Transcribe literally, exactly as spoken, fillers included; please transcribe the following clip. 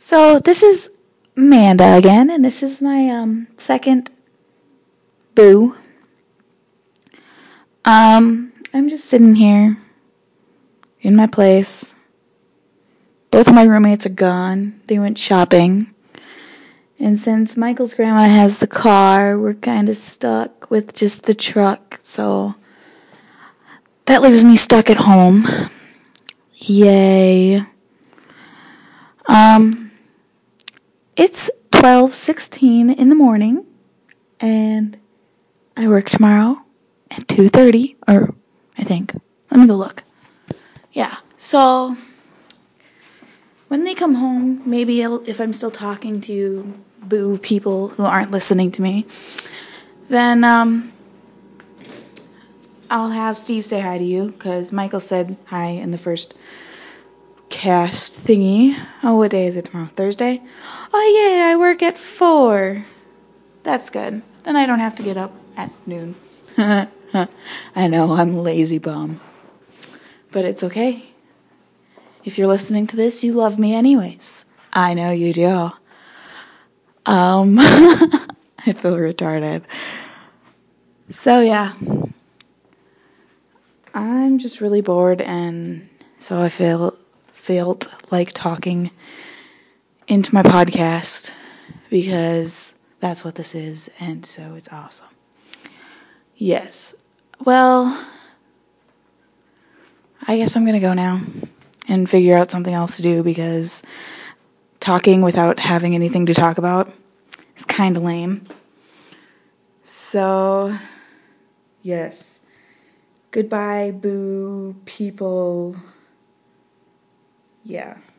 So this is Amanda again, and this is my um second boo. Um, I'm just sitting here in my place. Both of my roommates are gone. They went shopping. And since Michael's grandma has the car, we're kind of stuck with just the truck. So that leaves me stuck at home. Yay. Um, it's twelve sixteen in the morning, and I work tomorrow at two thirty, or I think. Let me go look. Yeah, so when they come home, maybe I'll, if I'm still talking to boo people who aren't listening to me, then um, I'll have Steve say hi to you, because Michael said hi in the first cast thingy. Oh, what day is it tomorrow? Thursday? Oh, yay, I work at four. That's good. Then I don't have to get up at noon. I know, I'm a lazy bum. But it's okay. If you're listening to this, you love me anyways. I know you do. Um, I feel retarded. So yeah, I'm just really bored, and so I feel felt like talking into my podcast, because that's what this is, and so it's awesome. Yes. Well, I guess I'm gonna go now and figure out something else to do, because talking without having anything to talk about is kind of lame. So, yes. Goodbye, boo people. Yeah.